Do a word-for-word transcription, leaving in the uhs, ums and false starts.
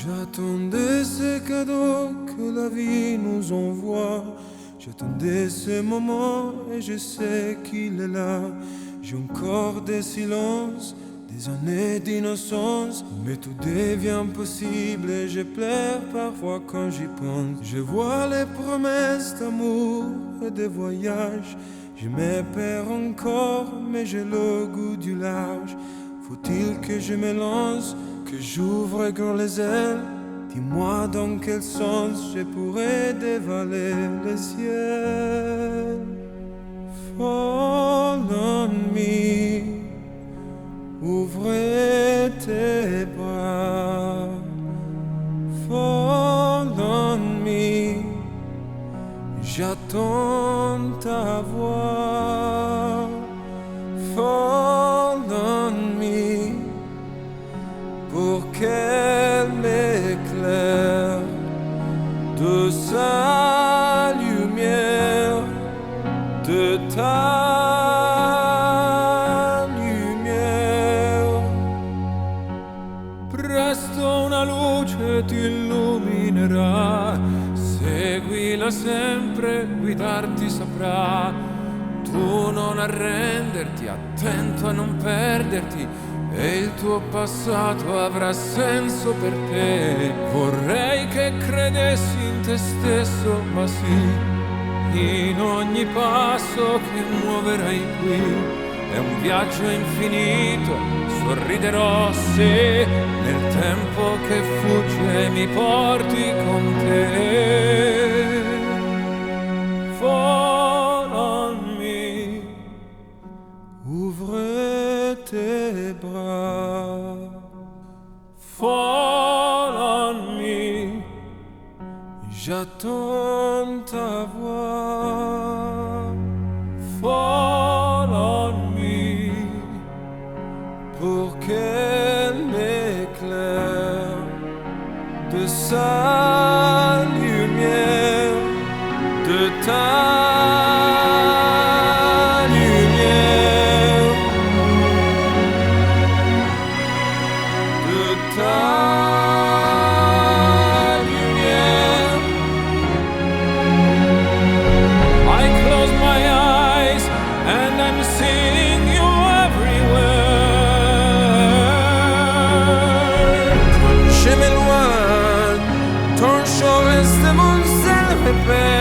J'attendais ces cadeaux que la vie nous envoie. J'attendais ce moment et je sais qu'il est là. J'ai encore des silences, des années d'innocence, mais tout devient possible et je pleure parfois quand j'y pense. Je vois les promesses d'amour et de voyage. Je me perds encore, mais j'ai le goût du large. Faut-il que je me lance, que j'ouvre grand les ailes? Dis-moi dans quel sens je pourrais dévaler le ciel. Fall on me, ouvrez tes bras. Fall on me, j'attends ta voix. Fall on me, pour qu'elle m'éclaire de sa lumière, de ta lumière. Presto una luce ti illuminerà, seguila sempre, guidarti saprà. Tu non arrenderti, attento a non perderti, e il tuo passato avrà senso per te. Vorrei che credessi in te stesso, ma sì, in ogni passo che muoverai qui è un viaggio infinito, sorriderò se nel tempo che fugge mi porti con te. Fall on me, ouvre tes bras. Fall on me, j'attends ta voix. Fall on me, pour qu'elle m'éclaire de sa lumière, de ta lumière, de ta lumière. I close my eyes and I'm seeing you everywhere. Quand je m'éloigne, ton chant reste mon seul repère.